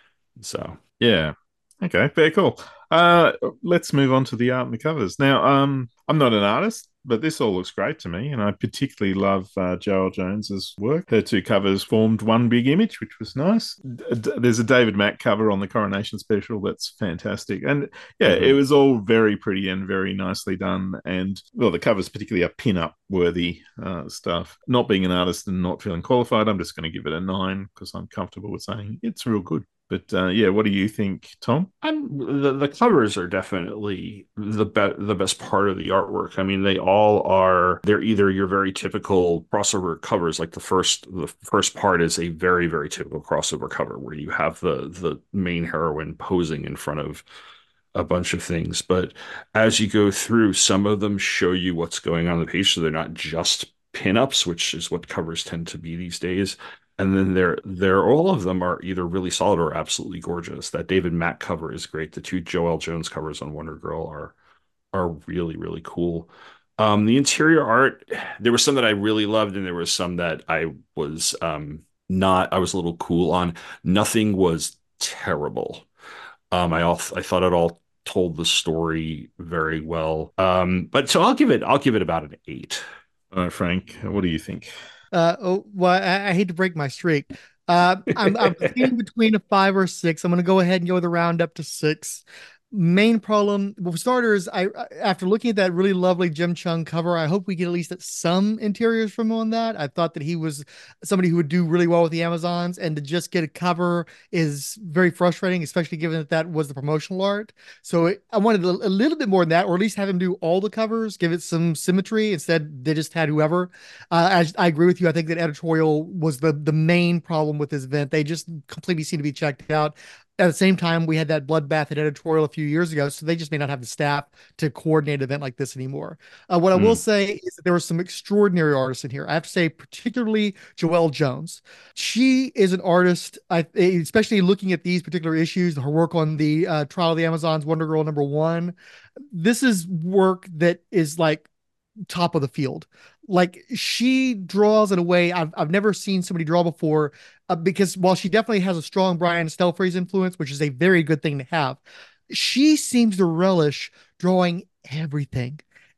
So, Yeah. Okay, very cool. Uh, let's move on to the art and the covers. Now, um, I'm not an artist, but this all looks great to me, and I particularly love uh, Joelle Jones's work. Her two covers formed one big image, which was nice. D- d- there's a David Mack cover on the Coronation Special that's fantastic, and yeah, Mhm. it was all very pretty and very nicely done. And well, the covers particularly are pin-up worthy uh, stuff. Not being an artist and not feeling qualified, I'm just going to give it a nine because I'm comfortable with saying it's real good. But uh, yeah, what do you think, Tom? I'm the, the covers are definitely the be- the best part of the artwork. I mean, they all are. They're either your very typical crossover covers, like the first the first part is a very very typical crossover cover where you have the the main heroine posing in front of a bunch of things. But as you go through, some of them show you what's going on the page, so they're not just pinups, which is what covers tend to be these days. And then they're they're all of them are either really solid or absolutely gorgeous. That David Mack cover is great. The two Joelle Jones covers on Wonder Girl are are really really cool. Um, the interior art, there was some that I really loved, and there was some that I was um, not. I was a little cool on. Nothing was terrible. Um, I all I thought it all told the story very well. Um, but so I'll give it I'll give it about an eight. Uh, Frank, what do you think? Uh, oh, well, I, I hate to break my streak. Uh, I'm I'm thinking between a five or six. I'm going to go ahead and go with a round up to six. Main problem, well, for starters, I after looking at that really lovely Jim Chung cover, I hope we get at least some interiors from him on that. I thought that he was somebody who would do really well with the Amazons, and to just get a cover is very frustrating, especially given that that was the promotional art. So it, I wanted a, a little bit more than that, or at least have him do all the covers, give it some symmetry. Instead, they just had whoever. Uh, I, I agree with you. I think that editorial was the the main problem with this event. They just completely seem to be checked out. At the same time, we had that bloodbath at editorial a few years ago, so they just may not have the staff to coordinate an event like this anymore. Uh, what I will Mm. say is that there were some extraordinary artists in here. I have to say, particularly Joelle Jones. She is an artist, I, especially looking at these particular issues, her work on the uh, Trial of the Amazons, Wonder Girl number one. This is work that is like top of the field. Like she draws in a way I've I've never seen somebody draw before. Uh, because while she definitely has a strong Brian Stelfreeze influence, which is a very good thing to have, she seems to relish drawing everything.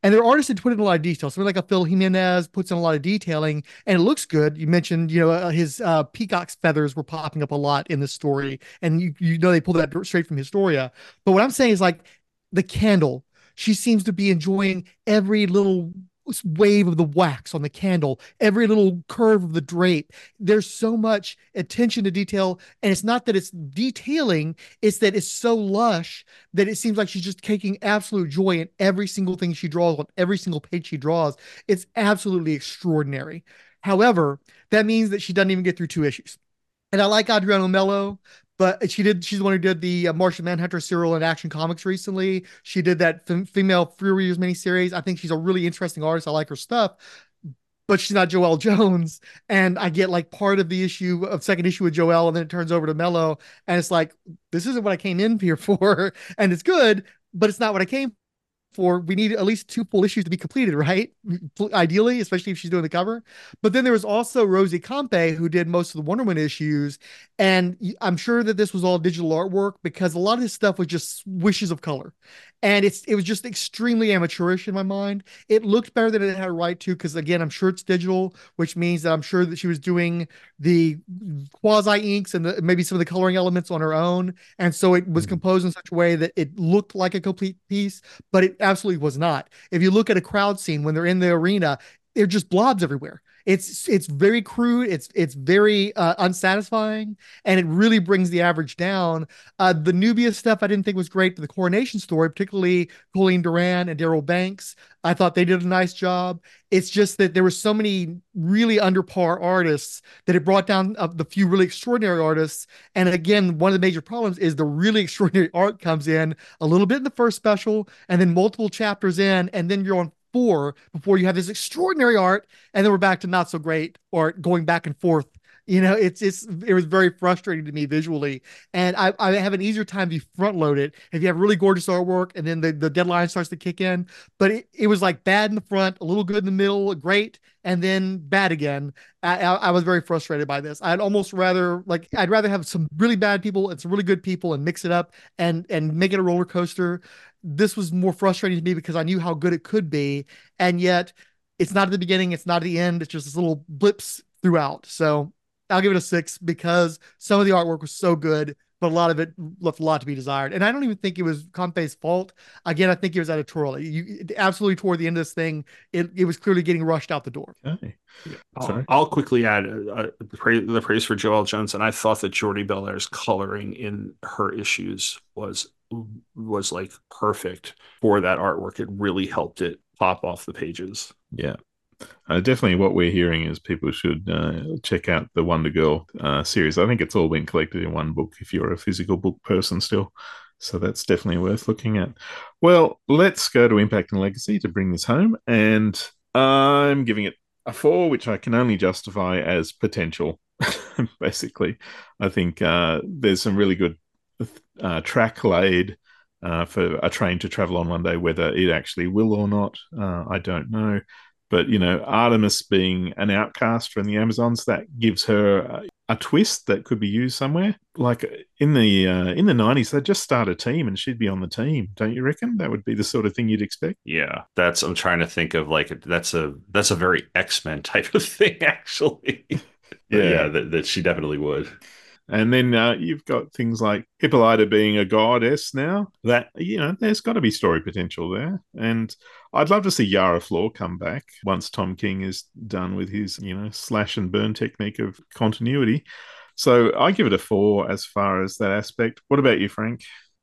And their artists had put in a lot of detail. Something like a Phil Jimenez puts in a lot of detailing, and it looks good. You mentioned, you know, uh, his uh, peacock's feathers were popping up a lot in this story, and you you know they pulled that straight from Historia. But what I'm saying is like the candle. She seems to be enjoying every little wave of the wax on the candle, every little curve of the drape. There's so much attention to detail, and it's not that it's detailing, it's that it's so lush that it seems like she's just taking absolute joy in every single thing she draws on every single page she draws. It's absolutely extraordinary. However, that means that she doesn't even get through two issues. And I like Adriano Mello, but she did. She's the one who did the uh, Martian Manhunter serial in Action Comics recently. She did that fem- Female Furious miniseries. I think she's a really interesting artist. I like her stuff, but she's not Joelle Jones. And I get like part of the issue of second issue with Joelle, and then it turns over to Mello, and it's like, this isn't what I came in here for, and it's good, but it's not what I came for. We need at least two full issues to be completed, right? Ideally, especially if she's doing the cover. But then there was also Rosie Campe, who did most of the Wonder Woman issues. And I'm sure that this was all digital artwork because a lot of this stuff was just wishes of color. And it's it was just extremely amateurish in my mind. It looked better than it had a right to, because again, I'm sure it's digital, which means that I'm sure that she was doing the quasi inks and the, maybe some of the coloring elements on her own. And so it was composed in such a way that it looked like a complete piece, but it absolutely was not. If you look at a crowd scene when they're in the arena, they're just blobs everywhere. It's it's very crude. It's it's very uh, unsatisfying, and it really brings the average down. Uh, the Nubia stuff I didn't think was great. The Coronation story, particularly Colleen Duran and Daryl Banks, I thought they did a nice job. It's just that there were so many really under par artists that it brought down uh, the few really extraordinary artists. And again, one of the major problems is the really extraordinary art comes in a little bit in the first special, and then multiple chapters in, and then you're on four before you have this extraordinary art, and then we're back to not so great art going back and forth. You know, it's it's it was very frustrating to me visually, and I, I have an easier time if you front load it, if you have really gorgeous artwork and then the, the deadline starts to kick in. But it, it was like bad in the front, a little good in the middle, great, and then bad again. I, I, I was very frustrated by this. I'd almost rather like I'd rather have some really bad people and some really good people and mix it up and and make it a roller coaster. This was more frustrating to me because I knew how good it could be, and yet it's not at the beginning, it's not at the end, it's just this little blips throughout. So I'll give it a six because some of the artwork was so good, but a lot of it left a lot to be desired. And I don't even think it was Campe's fault. Again, I think it was editorial. You it absolutely toward the end of this thing, it, it was clearly getting rushed out the door. Okay. I'll, I'll quickly add uh, the, praise, the praise for Joelle Jones, and I thought that Jordi Belaire's coloring in her issues was was like perfect for that artwork. It really helped it pop off the pages. Yeah. Uh, definitely what we're hearing is people should uh, check out the Wonder Girl uh, series. I think it's all been collected in one book if you're a physical book person still. So that's definitely worth looking at. Well, let's go to Impact and Legacy to bring this home. And I'm giving it a four, which I can only justify as potential, basically. I think uh, there's some really good uh, track laid uh, for a train to travel on one day. Whether it actually will or not, uh, I don't know. But, you know, Artemis being an outcast from the Amazons, that gives her a, a twist that could be used somewhere. Like in the uh, in the nineties, they'd just start a team and she'd be on the team. Don't you reckon? That would be the sort of thing you'd expect. Yeah, that's, I'm trying to think of like, that's a, that's a very X-Men type of thing, actually. yeah, yeah that, that she definitely would. And then uh, you've got things like Hippolyta being a goddess now. That, you know, there's got to be story potential there. And I'd love to see Yara Flor come back once Tom King is done with his, you know, slash and burn technique of continuity. So I give it a four as far as that aspect. What about you, Frank?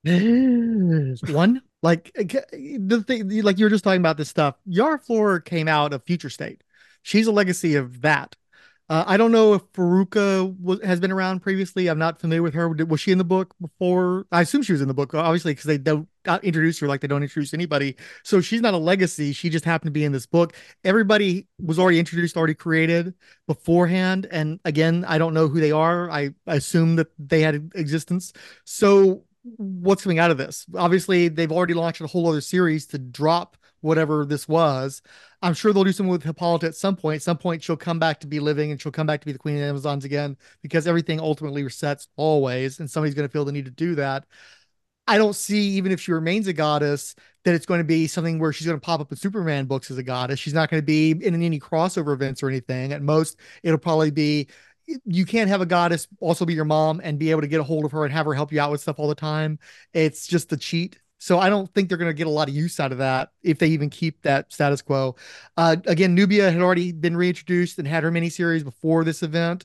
One, like the thing, like you were just talking about this stuff. Yara Flor came out of Future State. She's a legacy of that. Uh, I don't know if Faruka was, has been around previously. I'm not familiar with her. Was she in the book before? I assume she was in the book, obviously, because they don't introduce her like they don't introduce anybody. So she's not a legacy. She just happened to be in this book. Everybody was already introduced, already created beforehand. And again, I don't know who they are. I assume that they had existence. So what's coming out of this? Obviously, they've already launched a whole other series to drop whatever this was. I'm sure they'll do something with Hippolyta at some point. At some point, she'll come back to be living and she'll come back to be the Queen of the Amazons again, because everything ultimately resets always, and somebody's going to feel the need to do that. I don't see, even if she remains a goddess, that it's going to be something where she's going to pop up in Superman books as a goddess. She's not going to be in any crossover events or anything. At most, it'll probably be, you can't have a goddess also be your mom and be able to get a hold of her and have her help you out with stuff all the time. It's just a cheat. So I don't think they're going to get a lot of use out of that if they even keep that status quo. Uh, again, Nubia had already been reintroduced and had her miniseries before this event.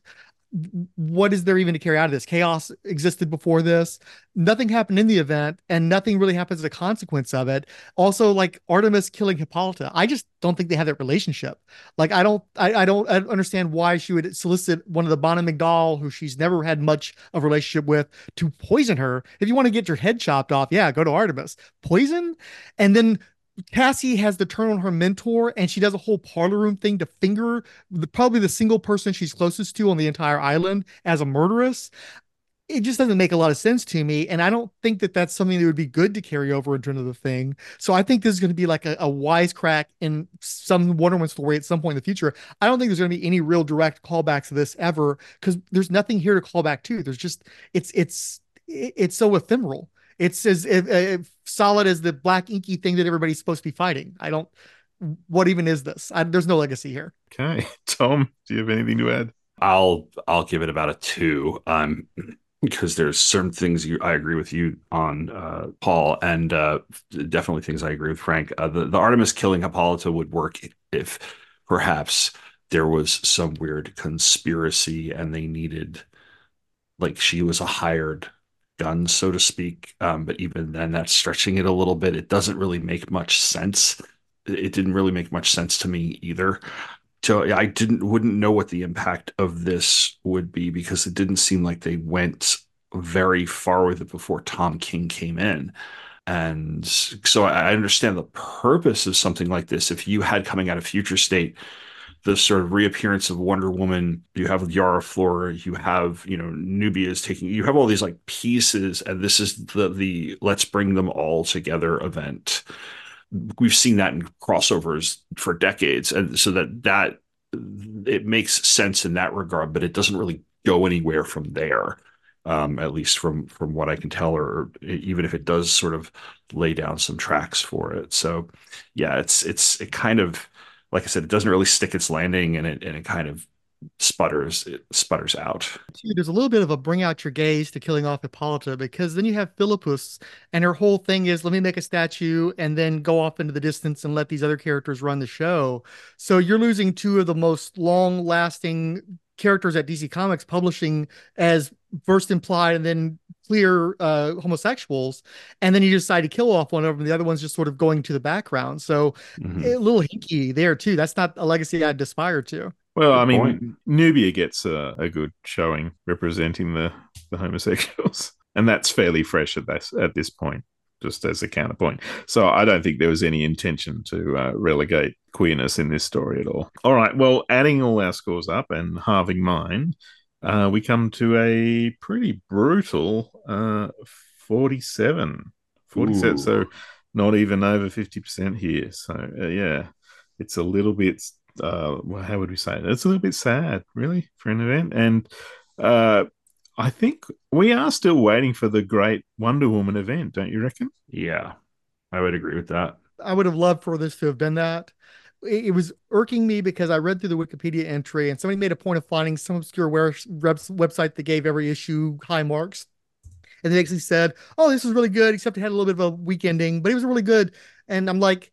What is there even to carry out of this? Chaos existed before this. Nothing happened in the event, and nothing really happens as a consequence of it. Also, like Artemis killing Hippolyta, I just don't think they have that relationship. Like, I don't, I, I don't, I don't understand why she would solicit one of the Bonnie McDowell, who she's never had much of a relationship with, to poison her. If you want to get your head chopped off, yeah, go to Artemis. Poison, and then Cassie has to turn on her mentor, and she does a whole parlor room thing to finger the, probably the single person she's closest to on the entire island as a murderess. It just doesn't make a lot of sense to me, and I don't think that that's something that would be good to carry over into another thing. So I think this is going to be like a, a wisecrack in some Wonder Woman story at some point in the future. I don't think there's going to be any real direct callbacks to this ever, because there's nothing here to call back to. There's just it's it's it's so ephemeral. It's as if, if solid as the black inky thing that everybody's supposed to be fighting. I don't. What even is this? I, there's no legacy here. Okay, Tom, do you have anything to add? I'll I'll give it about a two. Um, because there's certain things you I agree with you on, uh, Paul, and uh, definitely things I agree with Frank. Uh, the the Artemis killing Hippolyta would work if perhaps there was some weird conspiracy and they needed, like, she was a hired gun, so to speak. Um, but even then, that's stretching it a little bit. It doesn't really make much sense. It didn't really make much sense to me either. So I didn't wouldn't know what the impact of this would be, because it didn't seem like they went very far with it before Tom King came in. And so I understand the purpose of something like this. If you had, coming out of Future State, the sort of reappearance of Wonder Woman, you have Yara Flora, you have, you know, Nubia is taking, you have all these like pieces, and this is the the let's bring them all together event. We've seen that in crossovers for decades, and so that that it makes sense in that regard, but it doesn't really go anywhere from there. Um, at least from from what I can tell, or even if it does sort of lay down some tracks for it. So yeah, it's it's it kind of, like I said, it doesn't really stick its landing, and it and it kind of sputters it sputters out. There's a little bit of a bring out your gaze to killing off Hippolyta, because then you have Philippus, and her whole thing is, let me make a statue and then go off into the distance and let these other characters run the show. So you're losing two of the most long lasting characters at D C Comics publishing as first implied and then clear uh, homosexuals, and then you decide to kill off one of them. The other one's just sort of going to the background. So Mhm. a little hinky there too. That's not a legacy I'd aspire to. Well, Good I mean, point. Nubia gets a, a good showing representing the, the homosexuals, and that's fairly fresh at this at this point, just as a counterpoint. So I don't think there was any intention to uh, relegate queerness in this story at all. All right, well, adding all our scores up and halving mine, uh, we come to a pretty brutal uh, forty-seven. forty-seven, Ooh. so not even over fifty percent here. So uh, yeah, it's a little bit, uh, well, how would we say it? It's a little bit sad, really, for an event. And uh, I think we are still waiting for the great Wonder Woman event, don't you reckon? Yeah, I would agree with that. I would have loved for this to have been that. It, it was irking me because I read through the Wikipedia entry and somebody made a point of finding some obscure website that gave every issue high marks. And they actually said, oh, this was really good, except it had a little bit of a weak ending, but it was really good. And I'm like,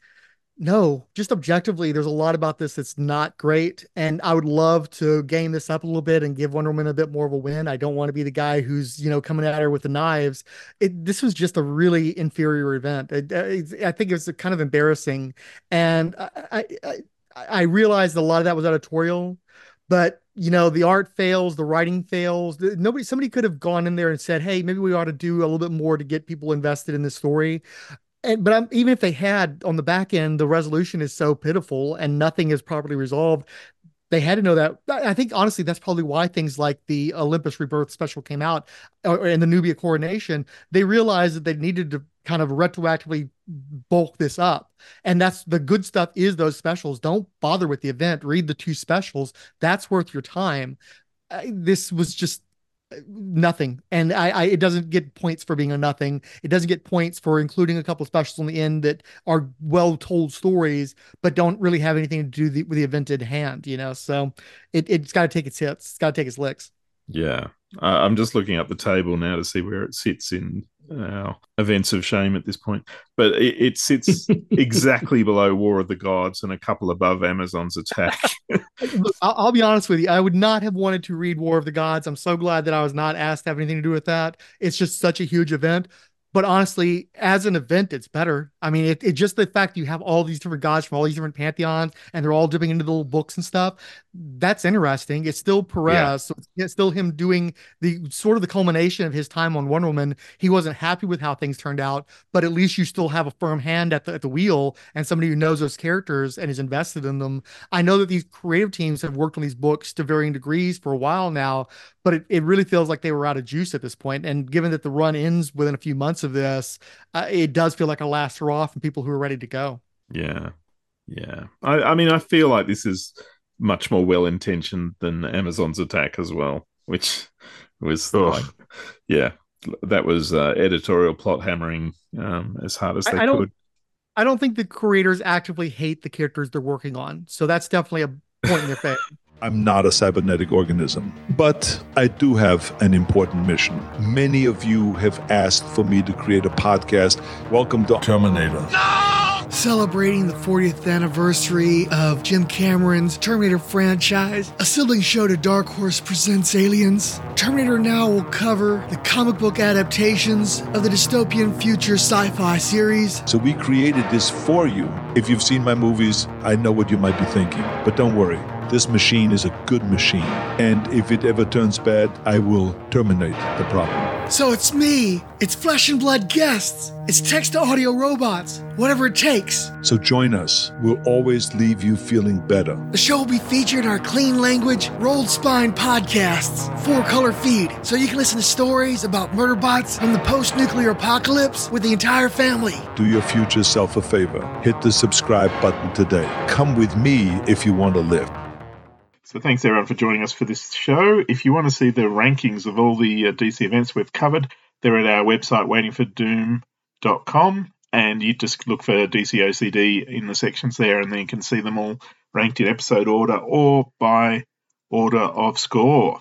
no, just objectively, there's a lot about this that's not great. And I would love to game this up a little bit and give Wonder Woman a bit more of a win. I don't want to be the guy who's, you know, coming at her with the knives. It, this was just a really inferior event. It, it, I think it was kind of embarrassing. And I, I, I realized a lot of that was editorial, but you know, the art fails, the writing fails. Nobody, somebody could have gone in there and said, hey, maybe we ought to do a little bit more to get people invested in this story. And, but I'm, even if they had, on the back end, the resolution is so pitiful and nothing is properly resolved. They had to know that. I think, honestly, that's probably why things like the Olympus Rebirth special came out, or in the Nubia coronation. They realized that they needed to kind of retroactively bulk this up. And that's the good stuff, is those specials. Don't bother with the event. Read the two specials. That's worth your time. Uh, this was just nothing. And I, I it doesn't get points for being a nothing. It doesn't get points for including a couple of specials on the end that are well told stories, but don't really have anything to do the, with the event at hand, you know? So it, it's got to take its hits. It's got to take its licks. Yeah. Uh, I'm just looking up the table now to see where it sits in our events of shame at this point. But it, it sits exactly below War of the Gods and a couple above Amazon's Attack. I'll, I'll be honest with you. I would not have wanted to read War of the Gods. I'm so glad that I was not asked to have anything to do with that. It's just such a huge event. But honestly, as an event, it's better. I mean, it, it just the fact you have all these different gods from all these different pantheons, and they're all dipping into the little books and stuff. That's interesting. It's still Perez, yeah. So it's still him doing the sort of the culmination of his time on Wonder Woman. He wasn't happy with how things turned out, but at least you still have a firm hand at the at the wheel and somebody who knows those characters and is invested in them. I know that these creative teams have worked on these books to varying degrees for a while now, but it, it really feels like they were out of juice at this point. And given that the run ends within a few months of this, uh, it does feel like a last hurrah from people who are ready to go. Yeah. Yeah. I, I mean, I feel like this is much more well-intentioned than Amazon's Attack as well, which was Ugh. like, yeah, that was uh, editorial plot hammering um, as hard as they I, I could. Don't, I don't think the creators actively hate the characters they're working on. So that's definitely a point in their favor. I'm not a cybernetic organism, but I do have an important mission. Many of you have asked for me to create a podcast. Welcome to Terminator. No! Celebrating the fortieth anniversary of Jim Cameron's Terminator franchise, a sibling show to Dark Horse Presents Aliens, Terminator Now will cover the comic book adaptations of the dystopian future sci-fi series. So we created this for you. If you've seen my movies, I know what you might be thinking, but don't worry. This machine is a good machine, and if it ever turns bad, I will terminate the problem. So it's me, it's flesh and blood guests, it's text-to-audio robots, whatever it takes. So join us. We'll always leave you feeling better. The show will be featured in our clean language, rolled spine podcasts, four-color feed, so you can listen to stories about murder bots from the post-nuclear apocalypse with the entire family. Do your future self a favor. Hit the subscribe button today. Come with me if you want to live. So thanks everyone for joining us for this show. If you want to see the rankings of all the uh, D C events we've covered, they're at our website waiting for doom dot com, and you just look for D C O C D in the sections there, and then you can see them all ranked in episode order or by order of score.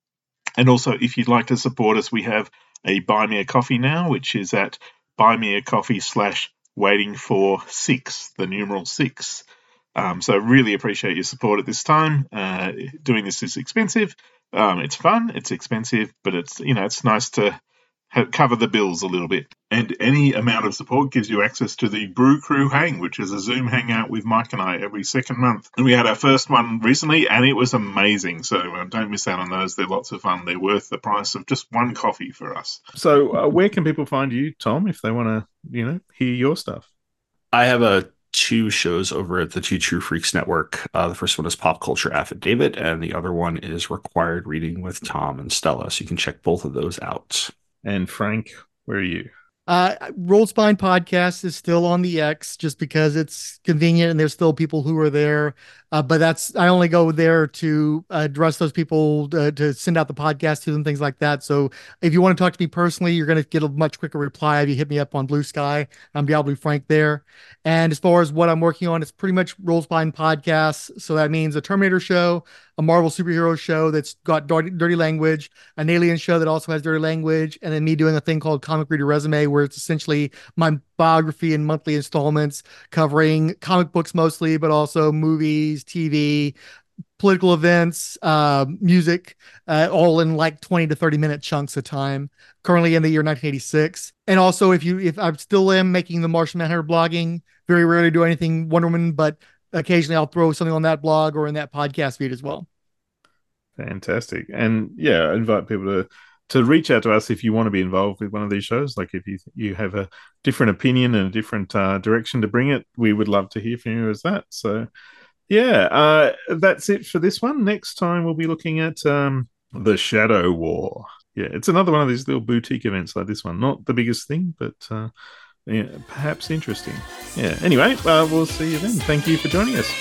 And also, if you'd like to support us, we have a Buy Me a Coffee now, which is at buymeacoffee slash waiting for six, the numeral six. Um, so really appreciate your support at this time. Uh, doing this is expensive. Um, it's fun. It's expensive, but it's, you know, it's nice to have, cover the bills a little bit. And any amount of support gives you access to the Brew Crew Hang, which is a Zoom hangout with Mike and I every second month. And we had our first one recently, and it was amazing. So uh, don't miss out on those. They're lots of fun. They're worth the price of just one coffee for us. So uh, where can people find you, Tom, if they want to, you know, hear your stuff? I have a two shows over at the Two True Freaks Network. Uh, the first one is Pop Culture Affidavit, and the other one is Required Reading with Tom and Stella. So you can check both of those out. And Frank, where are you? Uh, Rolled Spine Podcast is still on the X just because it's convenient and there's still people who are there. Uh, but that's, I only go there to address those people, uh, to send out the podcast to them, things like that. So if you want to talk to me personally, you're going to get a much quicker reply if you hit me up on Blue Sky. I'm Diablo Frank there. And as far as what I'm working on, it's pretty much Rolled Spine Podcasts. So that means a Terminator show, a Marvel superhero show that's got dirty, dirty language, an alien show that also has dirty language, and then me doing a thing called Comic Reader Resume, where it's essentially my biography in monthly installments covering comic books mostly, but also movies, T V, political events, uh, music, uh, all in like twenty to thirty minute chunks of time, currently in the year nineteen eighty-six. And also, if you, if I still am making the Martian Manhunter blogging, very rarely do anything Wonder Woman, but occasionally I'll throw something on that blog or in that podcast feed as well. Fantastic. And yeah, I invite people to to reach out to us if you want to be involved with one of these shows. Like if you you have a different opinion and a different uh, direction to bring it, we would love to hear from you as that. So yeah, uh, that's it for this one. Next time we'll be looking at um, the Shadow War. Yeah, it's another one of these little boutique events like this one. Not the biggest thing, but uh, yeah, perhaps interesting. Yeah. Anyway, uh, we'll see you then. Thank you for joining us.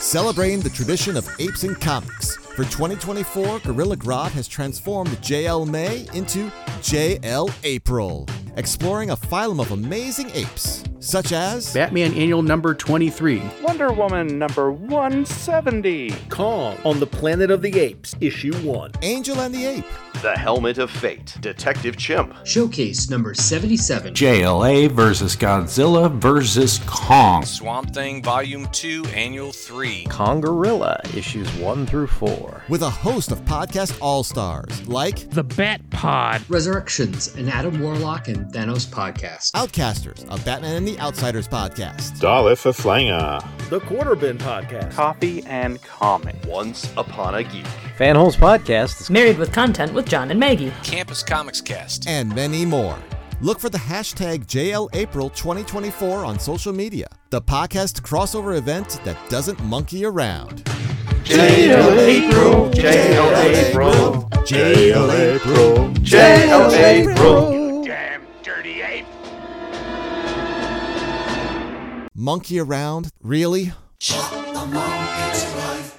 Celebrating the tradition of apes in comics. For twenty twenty-four, Gorilla Grodd has transformed J L May into J L April, exploring a phylum of amazing apes, such as Batman Annual number twenty-three, Wonder Woman number one seventy, Kong on the Planet of the Apes, issue one, Angel and the Ape, The Helmet of Fate, Detective Chimp, Showcase number seventy-seven, J L A versus Godzilla versus Kong, Swamp Thing Volume two, Annual three, Kongorilla, issues one through four. With a host of podcast all-stars like The Bat Pod, Resurrections, an Adam Warlock and Thanos podcast, Outcasters, a Batman and the Outsiders podcast, Dollar for Flanger, The Quarter Bin Podcast, Coffee and Comic, Once Upon a Geek, Fanholes Podcast, Married with Content with John and Maggie, Campus Comics Cast, and many more. Look for the hashtag J L April twenty twenty-four on social media, the podcast crossover event that doesn't monkey around. J L April, J L April, J L April, J L April. Damn dirty ape. Monkey around? Really? Shut the monkeys